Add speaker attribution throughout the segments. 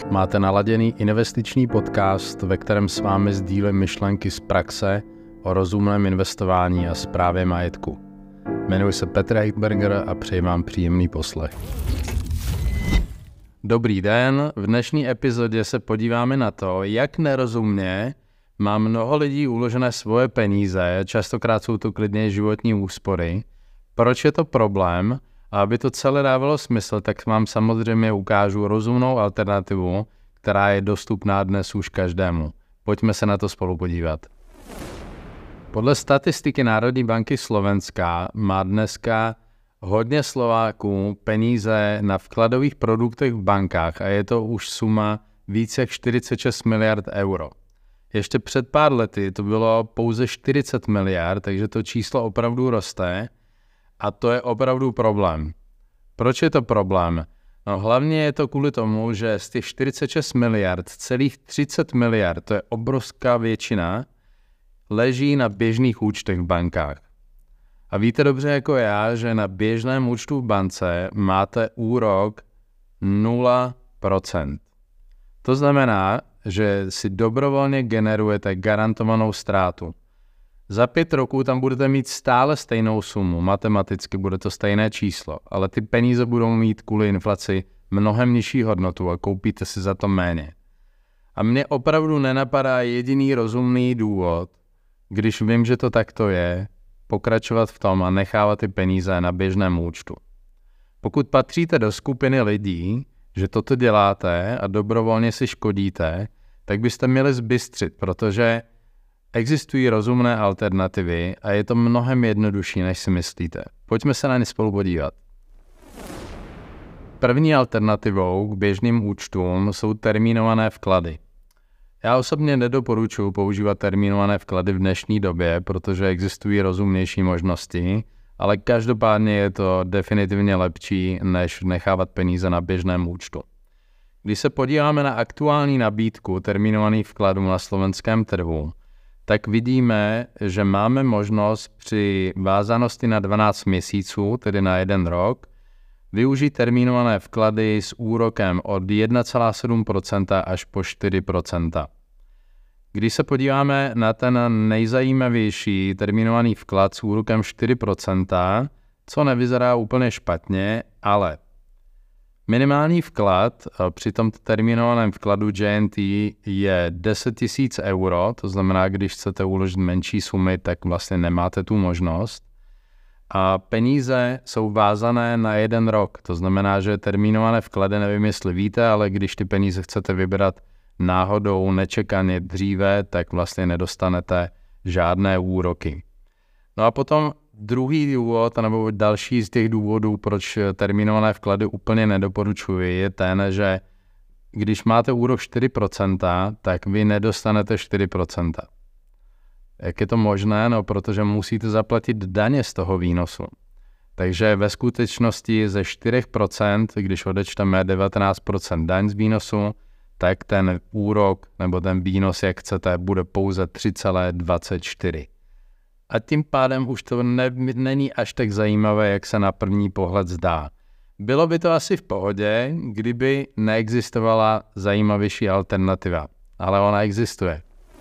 Speaker 1: Máte naladěný investiční podcast, ve kterém s vámi sdílím myšlenky z praxe o rozumném investování a správě majetku. Jmenuji se Petr Heitberger a přeji vám příjemný poslech. Dobrý den, v dnešní epizodě se podíváme na to, jak nerozumně má mnoho lidí uložené svoje peníze, častokrát jsou to klidně životní úspory. Proč je to problém? A aby to celé dávalo smysl, tak vám samozřejmě ukážu rozumnou alternativu, která je dostupná dnes už každému. Pojďme se na to spolu podívat. Podle statistiky Národní banky Slovenska má dneska hodně Slováků peníze na vkladových produktech v bankách a je to už suma více jak 46 miliard euro. Ještě před pár lety to bylo pouze 40 miliard, takže to číslo opravdu roste. A to je opravdu problém. Proč je to problém? No hlavně je to kvůli tomu, že z těch 46 miliard, celých 30 miliard, to je obrovská většina, leží na běžných účtech v bankách. A víte dobře jako já, že na běžném účtu v bance máte úrok 0%. To znamená, že si dobrovolně generujete garantovanou ztrátu. Za 5 roků tam budete mít stále stejnou sumu, matematicky bude to stejné číslo, ale ty peníze budou mít kvůli inflaci mnohem nižší hodnotu a koupíte si za to méně. A mně opravdu nenapadá jediný rozumný důvod, když vím, že to takto je, pokračovat v tom a nechávat ty peníze na běžném účtu. Pokud patříte do skupiny lidí, že toto děláte a dobrovolně si škodíte, tak byste měli zbystřit, protože existují rozumné alternativy a je to mnohem jednodušší, než si myslíte. Pojďme se na ně spolu podívat. První alternativou k běžným účtům jsou termínované vklady. Já osobně nedoporučuji používat termínované vklady v dnešní době, protože existují rozumnější možnosti, ale každopádně je to definitivně lepší, než nechávat peníze na běžném účtu. Když se podíváme na aktuální nabídku termínovaných vkladů na slovenském trhu, tak vidíme, že máme možnost při vázanosti na 12 měsíců, tedy na 1 rok, využít termínované vklady s úrokem od 1,7% až po 4%. Když se podíváme na ten nejzajímavější termínovaný vklad s úrokem 4%, co nevyzerá úplně špatně, ale minimální vklad při tomto termínovaném vkladu JNT je 10 000 euro, to znamená, když chcete uložit menší sumy, tak vlastně nemáte tu možnost. A peníze jsou vázané na 1 rok, to znamená, že termínované vklady, nevím, jestli víte, ale když ty peníze chcete vybrat náhodou nečekaně dříve, tak vlastně nedostanete žádné úroky. No a potom druhý důvod, nebo další z těch důvodů, proč termínované vklady úplně nedoporučuji, je ten, že když máte úrok 4%, tak vy nedostanete 4%. Jak je to možné? No, protože musíte zaplatit daně z toho výnosu. Takže ve skutečnosti ze 4%, když odečteme 19% daň z výnosu, tak ten úrok nebo ten výnos, jak chcete, bude pouze 3,24. A tím pádem už to není až tak zajímavé, jak se na první pohled zdá. Bylo by to asi v pohodě, kdyby neexistovala zajímavější alternativa, ale ona existuje.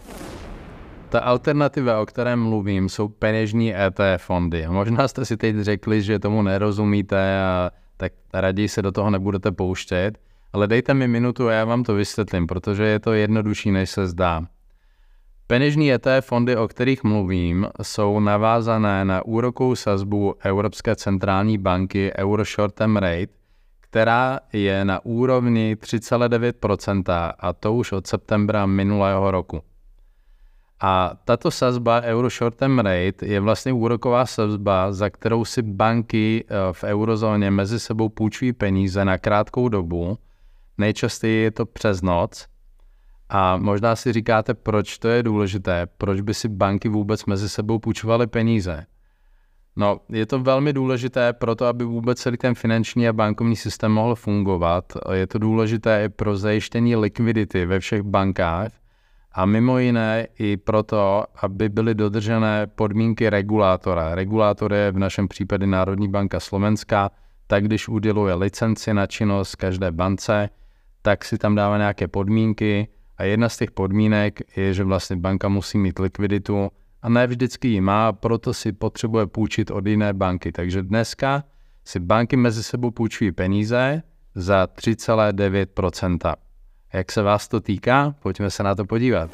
Speaker 1: Ta alternativa, o které mluvím, jsou peněžní ETF fondy. Možná jste si teď řekli, že tomu nerozumíte a tak raději se do toho nebudete pouštět, ale dejte mi minutu a já vám to vysvětlím, protože je to jednodušší, než se zdá. Peněžní ETF fondy, o kterých mluvím, jsou navázané na úrokovou sazbu Evropské centrální banky Euro Short Term Rate, která je na úrovni 3,9% a to už od septembra minulého roku. A tato sazba Euro Short Term Rate je vlastně úroková sazba, za kterou si banky v eurozóně mezi sebou půjčují peníze na krátkou dobu, nejčastěji je to přes noc. A možná si říkáte, proč to je důležité, proč by si banky vůbec mezi sebou půjčovaly peníze. No, je to velmi důležité pro to, aby vůbec celý ten finanční a bankovní systém mohl fungovat. Je to důležité i pro zajištění likvidity ve všech bankách a mimo jiné i proto, aby byly dodržené podmínky regulátora. Regulátor je v našem případě Národní banka Slovenska, tak když uděluje licenci na činnost každé bance, tak si tam dává nějaké podmínky a jedna z těch podmínek je, že vlastně banka musí mít likviditu a ne vždycky ji má, proto si potřebuje půjčit od jiné banky. Takže dneska si banky mezi sebou půjčují peníze za 3,9%. Jak se vás to týká? Pojďme se na to podívat.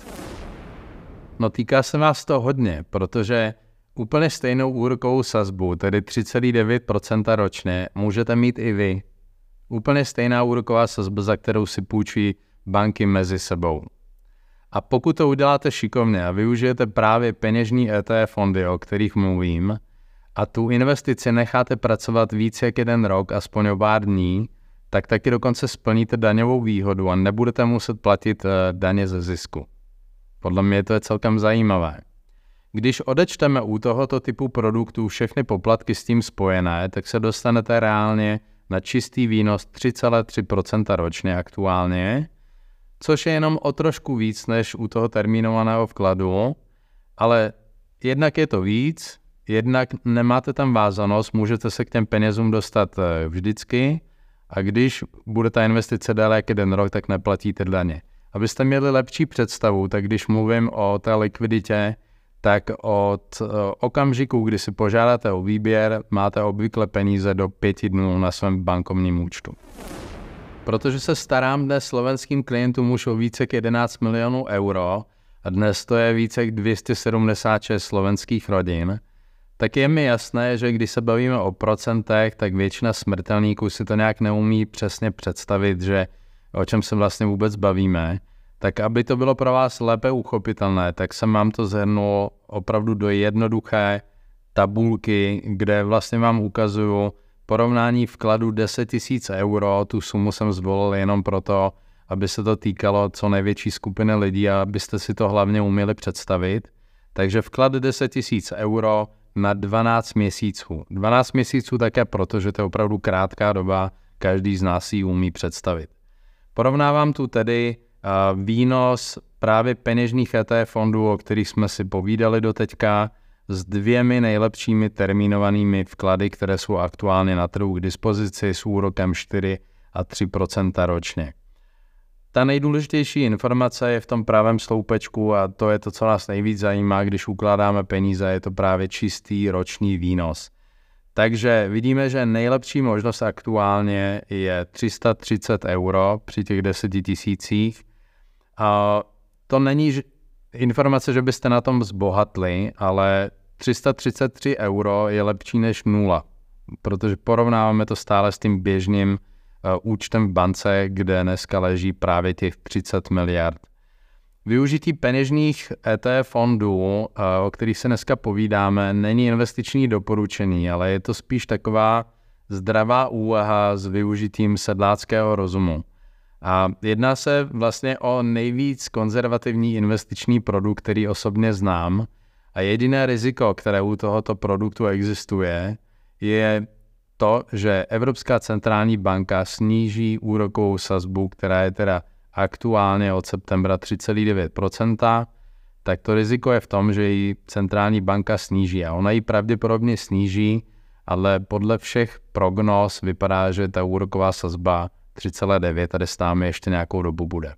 Speaker 1: No týká se vás to hodně, protože úplně stejnou úrokovou sazbu, tedy 3,9% ročně, můžete mít i vy. Úplně stejná úroková sazba, za kterou si půjčují banky mezi sebou. A pokud to uděláte šikovně a využijete právě peněžní ETF fondy, o kterých mluvím, a tu investici necháte pracovat víc jak 1 rok, aspoň o pár dní, tak taky dokonce splníte daňovou výhodu a nebudete muset platit daně ze zisku. Podle mě to je celkem zajímavé. Když odečteme u tohoto typu produktů všechny poplatky s tím spojené, tak se dostanete reálně na čistý výnos 3,3% ročně aktuálně, což je jenom o trošku víc než u toho termínovaného vkladu, ale jednak je to víc, jednak nemáte tam vázanost, můžete se k těm penězům dostat vždycky a když bude ta investice déle jak 1 rok, tak neplatíte daně. Abyste měli lepší představu, tak když mluvím o té likviditě, tak od okamžiku, kdy si požádáte o výběr, máte obvykle peníze do 5 dnů na svém bankovním účtu. Protože se starám dnes slovenským klientům už o více jak 11 milionů euro a dnes to je více jak 276 slovenských rodin, tak je mi jasné, že když se bavíme o procentech, tak většina smrtelníků si to nějak neumí přesně představit, že o čem se vlastně vůbec bavíme. Tak aby to bylo pro vás lépe uchopitelné, tak jsem vám to shrnul opravdu do jednoduché tabulky, kde vlastně vám ukazuju porovnání vkladu 10 000 euro. Tu sumu jsem zvolil jenom proto, aby se to týkalo co největší skupiny lidí a abyste si to hlavně uměli představit. Takže vklad 10 000 euro na 12 měsíců. 12 měsíců také proto, že to je opravdu krátká doba, každý z nás si ji umí představit. Porovnávám tu tedy výnos právě peněžních ETF fondů, o kterých jsme si povídali doteďka, s 2 nejlepšími termínovanými vklady, které jsou aktuálně na trhu k dispozici s úrokem 4 a 3% ročně. Ta nejdůležitější informace je v tom pravém sloupečku a to je to, co nás nejvíc zajímá, když ukládáme peníze, je to právě čistý roční výnos. Takže vidíme, že nejlepší možnost aktuálně je 330 euro při těch 10 000. A to není informace, že byste na tom zbohatli, ale 333 euro je lepší než 0, protože porovnáváme to stále s tím běžným účtem v bance, kde dneska leží právě těch 30 miliard. Využití peněžních ETF fondů, o kterých se dneska povídáme, není investiční doporučení, ale je to spíš taková zdravá úvaha s využitím sedláckého rozumu. A jedná se vlastně o nejvíc konzervativní investiční produkt, který osobně znám. A jediné riziko, které u tohoto produktu existuje, je to, že Evropská centrální banka sníží úrokovou sazbu, která je teda aktuálně od septembra 3,9%, tak to riziko je v tom, že ji centrální banka sníží a ona ji pravděpodobně sníží, ale podle všech prognóz vypadá, že ta úroková sazba 3,9 tady s námi ještě nějakou dobu bude.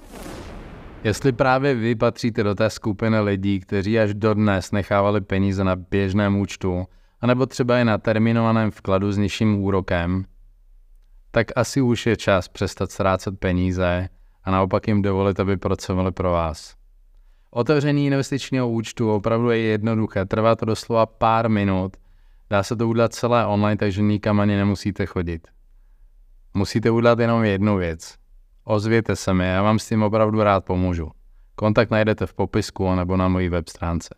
Speaker 1: Jestli právě vy patříte do té skupiny lidí, kteří až dodnes nechávali peníze na běžném účtu, anebo třeba i na terminovaném vkladu s nižším úrokem, tak asi už je čas přestat ztrácet peníze a naopak jim dovolit, aby pracovali pro vás. Otevření investičního účtu opravdu je jednoduché, trvá to doslova pár minut, dá se to udělat celé online, takže nikam ani nemusíte chodit. Musíte udělat jenom jednu věc. Ozvěte se mi, já vám s tím opravdu rád pomůžu. Kontakt najdete v popisku nebo na mojí web stránce.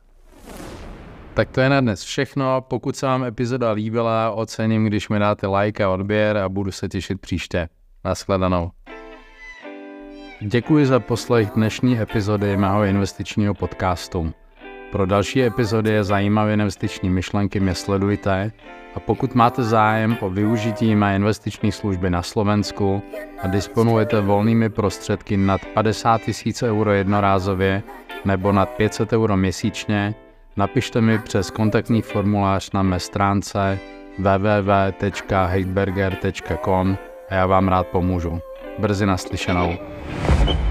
Speaker 1: Tak to je na dnes všechno. Pokud se vám epizoda líbila, ocením, když mi dáte like a odběr a budu se těšit příště. Naschledanou. Děkuji za poslech dnešní epizody mého investičního podcastu. Pro další epizody a zajímavé investiční myšlenky mě sledujte a pokud máte zájem o využití mé investiční služby na Slovensku a disponujete volnými prostředky nad 50 000 euro jednorázově nebo nad 500 euro měsíčně, napište mi přes kontaktní formulář na mé stránce www.heidberger.com a já vám rád pomůžu. Brzy naslyšenou.